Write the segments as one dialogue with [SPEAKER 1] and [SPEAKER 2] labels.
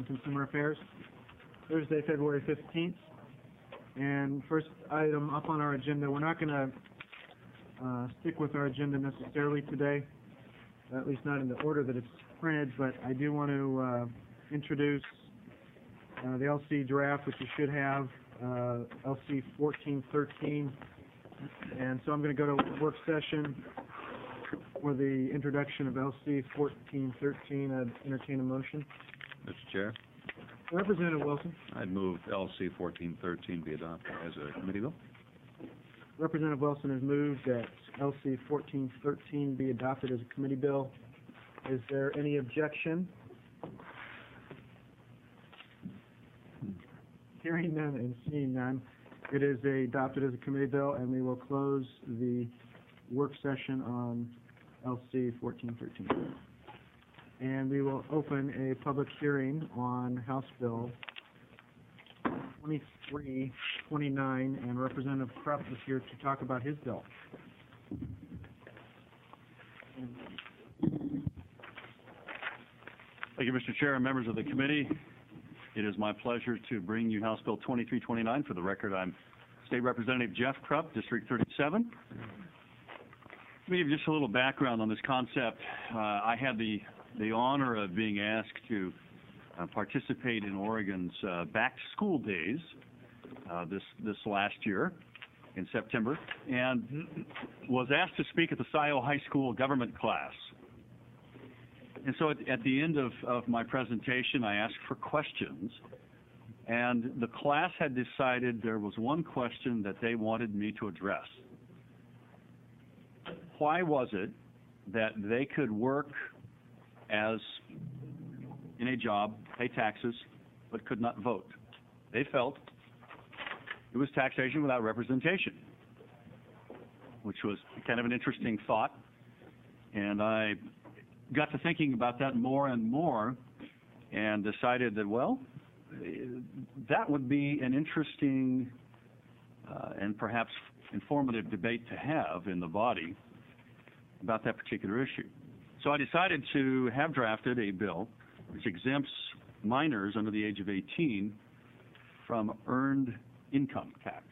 [SPEAKER 1] Consumer Affairs, Thursday, February 15th. And first item up on our agenda, we're not going to stick with our agenda necessarily today, at least not in the order that it's printed, but I do want to introduce the LC draft, which you should have, LC 1413. And so I'm going to go to work session for the introduction of LC 1413. I'd entertain a motion.
[SPEAKER 2] Mr. Chair,
[SPEAKER 1] Representative Wilson.
[SPEAKER 2] I'd move LC 1413 be adopted as a committee bill.
[SPEAKER 1] Representative Wilson has moved that LC 1413 be adopted as a committee bill. Is there any objection? Hearing none and seeing none, it is adopted as a committee bill, and we will close the work session on LC 1413. And we will open a public hearing on House Bill 2329, and Representative Krupp is here to talk about his bill.
[SPEAKER 3] Thank you, Mr. Chair and members of the committee. It is my pleasure to bring you House Bill 2329. For the record, I'm State Representative Jeff Krupp, District 37. Let me give you just a little background on this concept. I had the honor of being asked to participate in Oregon's back-to-school days this last year in September, and was asked to speak at the SCIO High School government class. And so at the end of my presentation, I asked for questions, and the class had decided there was one question that they wanted me to address. Why was it that they could work as in a job, pay taxes, but could not vote? They felt it was taxation without representation, which was kind of an interesting thought. And I got to thinking about that more and more and decided that, well, that would be an interesting and perhaps informative debate to have in the body about that particular issue. So I decided to have drafted a bill which exempts minors under the age of 18 from earned income tax.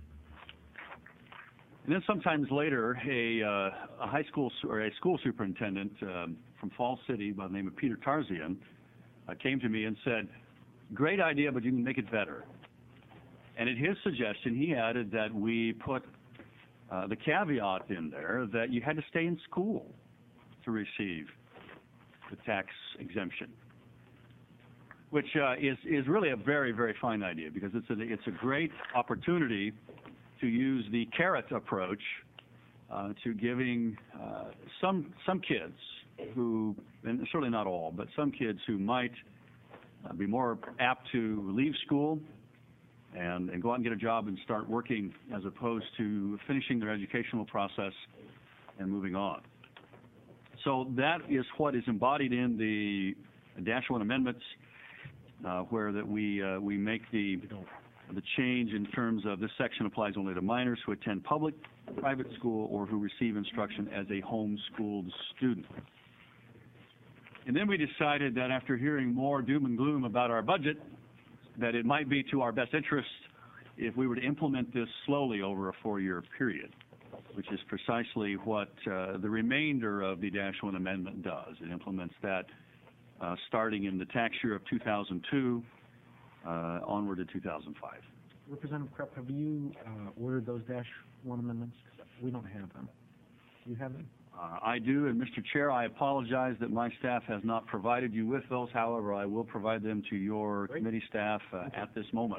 [SPEAKER 3] And then sometimes later, a high school or a school superintendent from Falls City by the name of Peter Tarzian came to me and said, "Great idea, but you can make it better." And at his suggestion, he added that we put the caveat in there that you had to stay in school to receive the tax exemption, which is really a very, very fine idea, because it's a great opportunity to use the carrot approach to giving some kids who, and certainly not all, but some kids who might be more apt to leave school and go out and get a job and start working, as opposed to finishing their educational process and moving on. So that is what is embodied in the Dash 1 amendments, where that we make the change in terms of this section applies only to minors who attend public, private school, or who receive instruction as a homeschooled student. And then we decided that after hearing more doom and gloom about our budget, that it might be to our best interest if we were to implement this slowly over a 4-year period, which is precisely what the remainder of the Dash 1 amendment does. It implements that starting in the tax year of 2002 onward to 2005.
[SPEAKER 1] Representative Krupp, have you ordered those Dash 1 amendments? We don't have them. Do you have them?
[SPEAKER 3] I do, and Mr. Chair, I apologize that my staff has not provided you with those. However, I will provide them to your committee staff at this moment.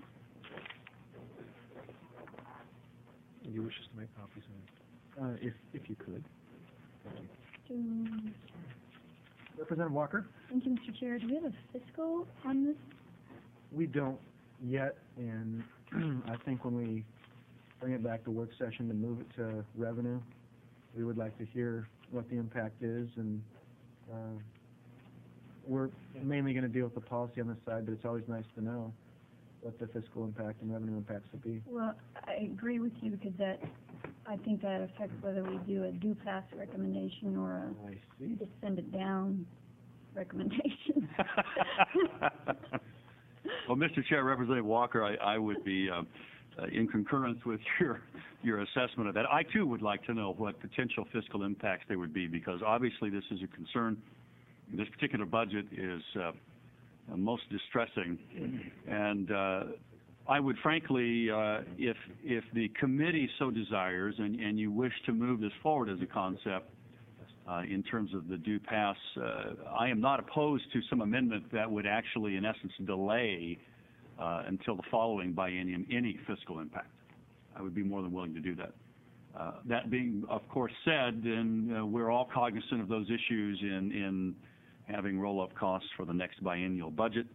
[SPEAKER 1] Do you wish us to make copies of it? If you could. Thank you. Representative Walker?
[SPEAKER 4] Thank you, Mr. Chair. Do we have a fiscal on this?
[SPEAKER 1] We don't yet, and I think when we bring it back to work session to move it to revenue, we would like to hear what the impact is, and we're mainly going to deal with the policy on this side, but it's always nice to know what the fiscal impact and revenue impacts will be.
[SPEAKER 4] Well, I agree with you, because I think that affects whether we do a do pass recommendation or just send it down. recommendation.
[SPEAKER 3] Well, Mr. Chair, Representative Walker, I would be in concurrence with your assessment of that. I, too, would like to know what potential fiscal impacts there would be, because obviously this is a concern. This particular budget is most distressing. And I would frankly, if the committee so desires and you wish to move this forward as a concept in terms of the due pass, I am not opposed to some amendment that would actually, in essence, delay until the following biennium any fiscal impact. I would be more than willing to do that. That being, of course, said, then we're all cognizant of those issues in having roll-up costs for the next biennial budget.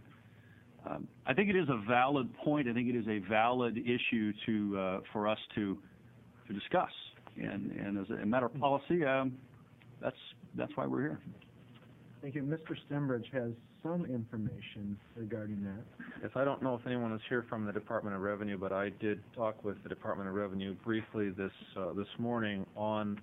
[SPEAKER 3] I think it is a valid point. I think it is a valid issue for us to discuss. And as a matter of policy, that's why we're here.
[SPEAKER 1] Thank you. Mr. Stembridge has some information regarding that.
[SPEAKER 5] Yes, I don't know if anyone is here from the Department of Revenue, but I did talk with the Department of Revenue briefly this morning on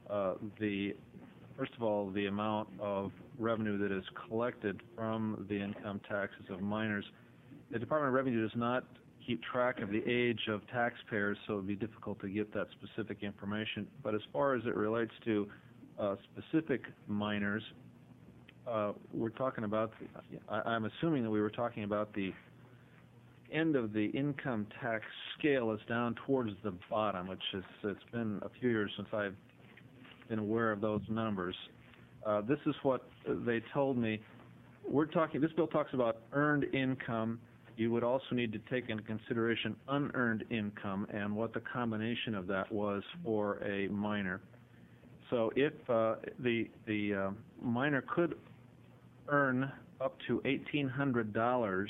[SPEAKER 5] first of all, the amount of revenue that is collected from the income taxes of minors. The Department of Revenue does not keep track of the age of taxpayers, so it would be difficult to get that specific information. But as far as it relates to specific minors, we're talking about, I'm assuming that we were talking about the end of the income tax scale is down towards the bottom, which is, it's been a few years since I've been aware of those numbers. This is what they told me. This bill talks about earned income. You would also need to take into consideration unearned income and what the combination of that was for a minor. So if the minor could earn up to $1,800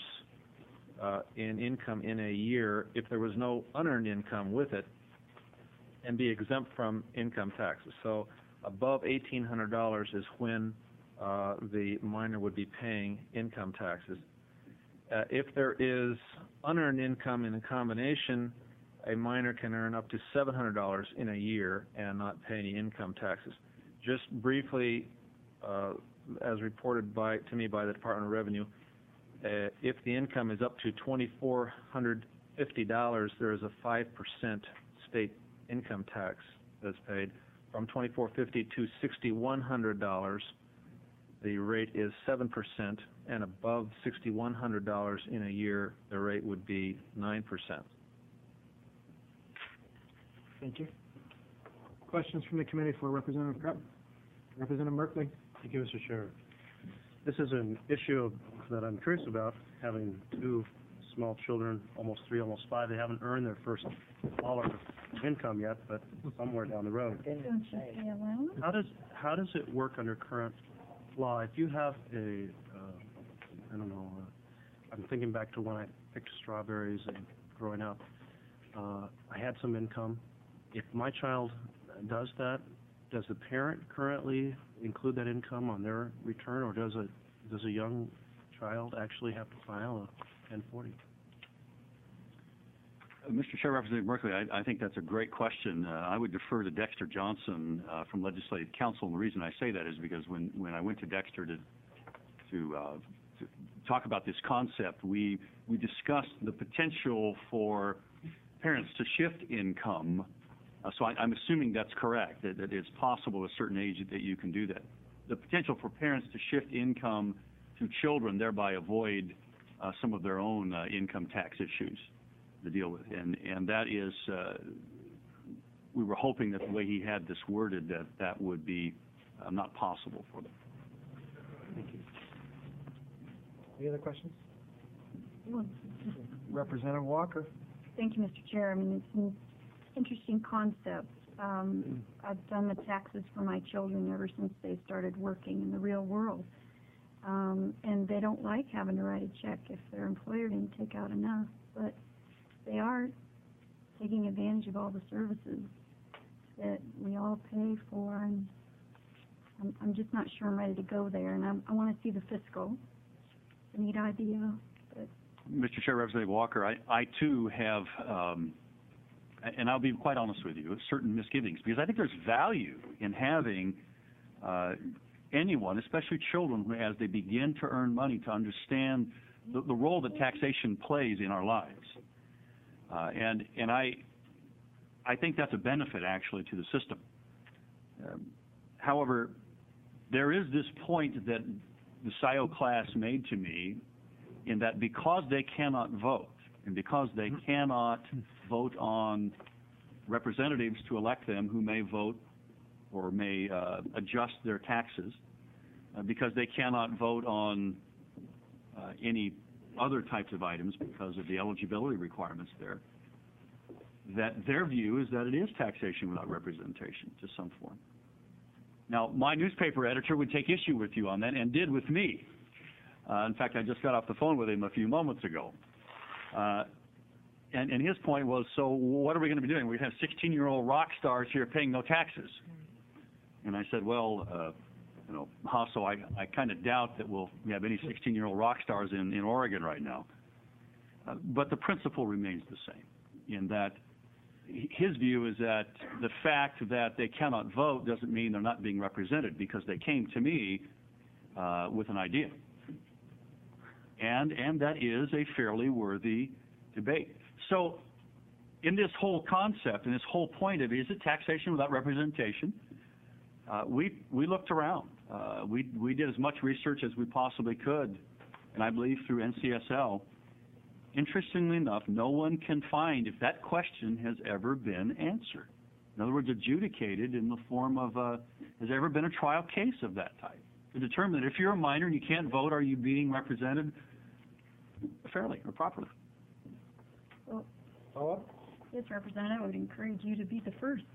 [SPEAKER 5] in income in a year if there was no unearned income with it, and be exempt from income taxes. So above $1,800 is when the minor would be paying income taxes. If there is unearned income in a combination, a minor can earn up to $700 in a year and not pay any income taxes. Just briefly, as reported to me by the Department of Revenue, if the income is up to $2,450, there is a 5% state income tax that's paid. From $2,450 to $6,100, the rate is 7%, and above $6,100 in a year, the rate would be 9%.
[SPEAKER 1] Thank you. Questions from the committee for Representative Krupp? Representative Merkley?
[SPEAKER 6] Thank you, Mr. Chair. This is an issue that I'm curious about, having two small children, almost 3, almost 5. They haven't earned their first dollar of income yet, but somewhere down the road.
[SPEAKER 4] Don't you say allowance?
[SPEAKER 6] How does it work under current law? If you have I don't know, I'm thinking back to when I picked strawberries and growing up. I had some income. If my child does that, does the parent currently include that income on their return, or does a young child actually have to file a 1040?
[SPEAKER 3] Mr. Chair, Representative Merkley, I think that's a great question. I would defer to Dexter Johnson from Legislative Council, and the reason I say that is because when I went to Dexter to talk about this concept, we discussed the potential for parents to shift income. So I'm assuming that's correct, that it's possible at a certain age that you can do that. The potential for parents to shift income to children, thereby avoid some of their own income tax issues to deal with. And that is, we were hoping that the way he had this worded, that would be not possible for them.
[SPEAKER 1] Thank you. Any other questions?
[SPEAKER 4] Well,
[SPEAKER 1] Representative Walker?
[SPEAKER 4] thank you, Mr. Chair. I mean, it's an interesting concept. I've done the taxes for my children ever since they started working in the real world. And they don't like having to write a check if their employer didn't take out enough, but they are taking advantage of all the services that we all pay for, and I'm just not sure I'm ready to go there, and I want to see the fiscal. It's a neat idea, but...
[SPEAKER 3] Mr. Chair, Representative Walker, I too have, and I'll be quite honest with you, certain misgivings, because I think there's value in having anyone, especially children, as they begin to earn money, to understand the role that taxation plays in our lives. And I think that's a benefit, actually, to the system. However, there is this point that the SIO class made to me, in that because they cannot vote, and because they cannot vote on representatives to elect them who may vote or may adjust their taxes, because they cannot vote on any other types of items because of the eligibility requirements there, that their view is that it is taxation without representation to some form. Now, my newspaper editor would take issue with you on that, and did with me. In fact, I just got off the phone with him a few moments ago. And his point was, so what are we going to be doing? We have 16-year-old rock stars here paying no taxes. And I said, well, Hasso, I kind of doubt that we have any 16-year-old rock stars in Oregon right now. But the principle remains the same, in that his view is that the fact that they cannot vote doesn't mean they're not being represented, because they came to me with an idea. And that is a fairly worthy debate. So in this whole concept, and this whole point of, is it taxation without representation, we looked around. We did as much research as we possibly could, and I believe through NCSL. Interestingly enough, no one can find if that question has ever been answered. In other words, adjudicated in the form of has there ever been a trial case of that type to determine that if you're a minor and you can't vote, are you being represented fairly or properly?
[SPEAKER 4] Well, yes, Representative, I would encourage you to be the first.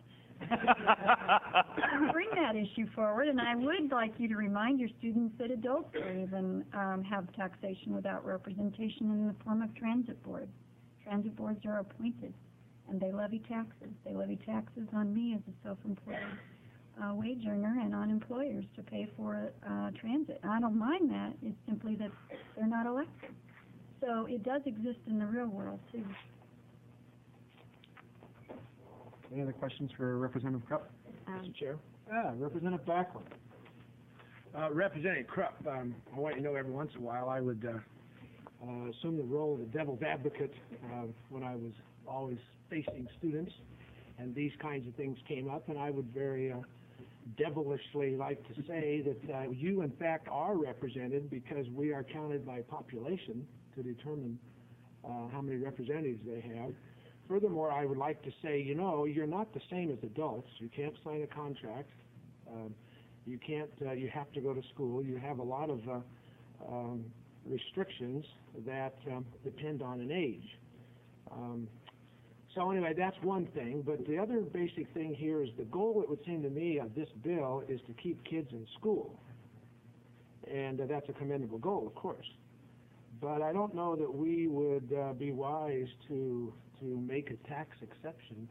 [SPEAKER 4] Bring that issue forward, and I would like you to remind your students that adults even have taxation without representation in the form of transit boards. Transit boards are appointed, and they levy taxes. They levy taxes on me as a self-employed wage earner and on employers to pay for transit. I don't mind that. It's simply that they're not elected. So it does exist in the real world, too.
[SPEAKER 1] Any other questions for Representative Krupp?
[SPEAKER 7] Mr. Chair.
[SPEAKER 1] Representative Backlund.
[SPEAKER 7] Representative Krupp, I want you to know every once in a while I would assume the role of the devil's advocate when I was always facing students and these kinds of things came up, and I would very devilishly like to say that you in fact are represented, because we are counted by population to determine how many representatives they have. Furthermore, I would like to say, you're not the same as adults. You can't sign a contract. You can't. You have to go to school. You have a lot of restrictions that depend on an age. So anyway, that's one thing. But the other basic thing here is the goal, it would seem to me, of this bill is to keep kids in school. And that's a commendable goal, of course. But I don't know that we would be wise to make a tax exception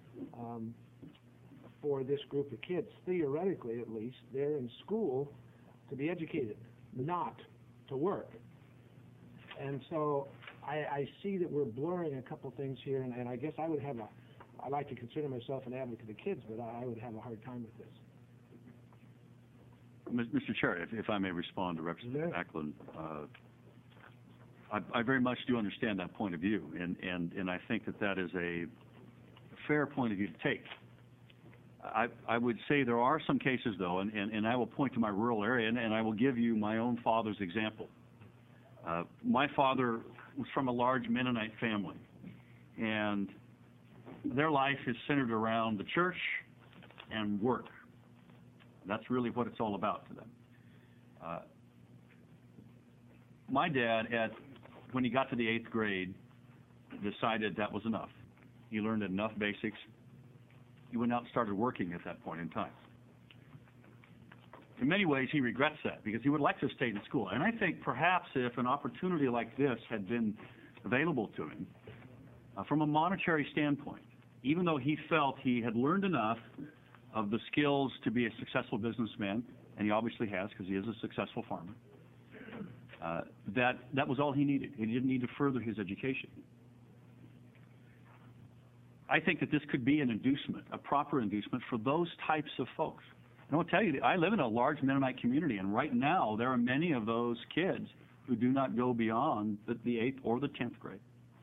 [SPEAKER 7] for this group of kids. Theoretically, at least, they're in school to be educated, not to work. And so I see that we're blurring a couple things here, and I guess I like to consider myself an advocate of kids, but I would have a hard time with this.
[SPEAKER 3] Mr. Chair, if I may respond to Representative Backlund, I very much do understand that point of view, and I think that is a fair point of view to take. I would say there are some cases, though, and I will point to my rural area, and I will give you my own father's example. My father was from a large Mennonite family, and their life is centered around the church and work. That's really what it's all about to them. My dad, when he got to the 8th grade, decided that was enough. He learned enough basics. He went out and started working at that point in time. In many ways, he regrets that, because he would like to have stayed in school. And I think perhaps if an opportunity like this had been available to him, from a monetary standpoint, even though he felt he had learned enough of the skills to be a successful businessman, and he obviously has, because he is a successful farmer, that was all he needed. He didn't need to further his education. I think that this could be an inducement, a proper inducement for those types of folks. And I'll tell you, I live in a large Mennonite community, and right now, there are many of those kids who do not go beyond the 8th or the 10th grade.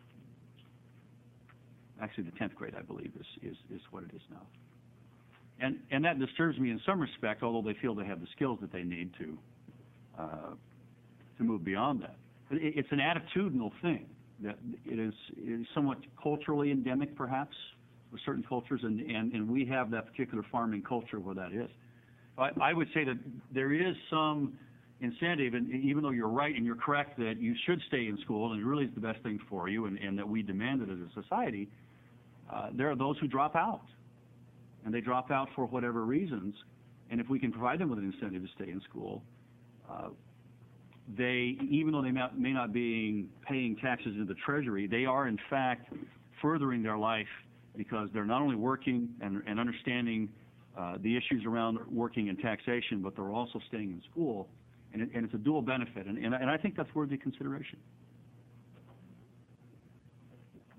[SPEAKER 3] Actually, the 10th grade, I believe, is what it is now. And that disturbs me in some respect, although they feel they have the skills that they need to move beyond that. It's an attitudinal thing. That it is somewhat culturally endemic, perhaps, with certain cultures, and we have that particular farming culture where that is. I would say that there is some incentive, and even though you're right and you're correct that you should stay in school and it really is the best thing for you, and that we demand it as a society, there are those who drop out. And they drop out for whatever reasons, and if we can provide them with an incentive to stay in school, they, even though they may not be paying taxes into the Treasury, they are in fact furthering their life because they're not only working and understanding the issues around working and taxation, but they're also staying in school, and it's a dual benefit, and I think that's worthy consideration.